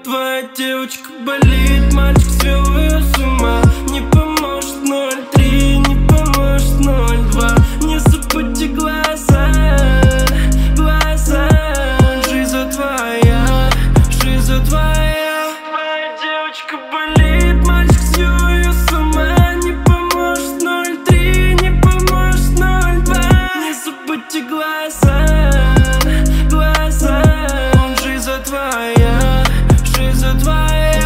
твоя девочка болит, мальчик свел ее с ума. Не поможет 0,3, не поможет 0,2. Не забудьте глаза, глаза. Жизнь твоя, жизнь твоя. Моя девочка болит, мальчик свел ее с ума. Не поможет 0,3, не поможет 0,2. Не забудьте глаза, глаза. Жизнь твоя, жизнь твоя.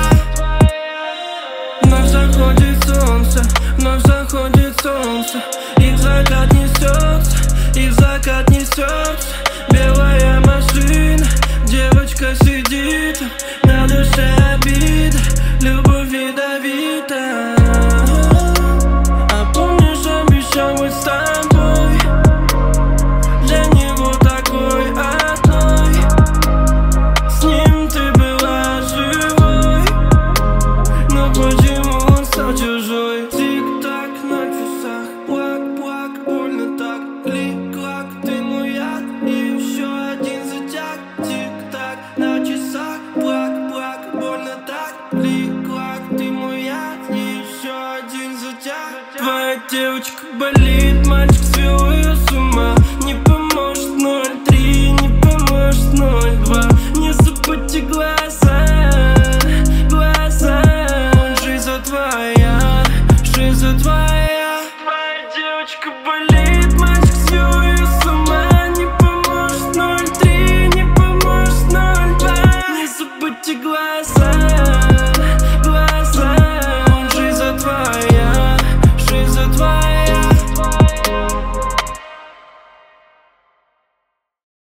Вновь заходит солнце, вновь заходит солнце. И в закат несется, и в закат несется. Белая машина, девочка сидит, на душе обида.